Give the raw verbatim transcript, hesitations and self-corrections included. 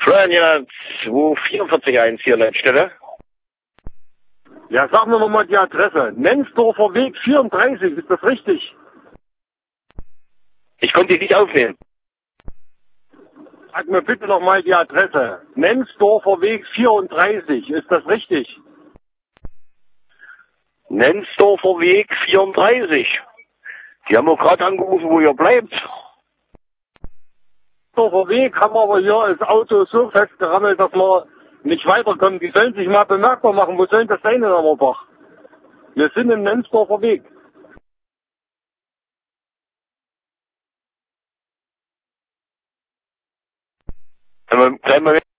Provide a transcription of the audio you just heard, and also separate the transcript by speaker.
Speaker 1: Florian, ja, zwei vier vier eins hier Leitstelle.
Speaker 2: Ja, sag mir nochmal die Adresse. Nensdorfer Weg vierunddreißig, ist das richtig?
Speaker 1: Ich konnte dich nicht aufnehmen.
Speaker 2: Sag mir bitte nochmal die Adresse. Nensdorfer Weg vierunddreißig, ist das richtig?
Speaker 1: Nensdorfer Weg vierunddreißig. Die haben wir gerade angerufen, wo ihr bleibt.
Speaker 2: Nensdorfer Weg haben wir aber hier das Auto so festgerammelt, dass wir nicht weiterkommen. Die sollen sich mal bemerkbar machen. Wo soll das sein in Ammerbach? Wir sind im Nensdorfer Weg.
Speaker 1: Kleinen Moment.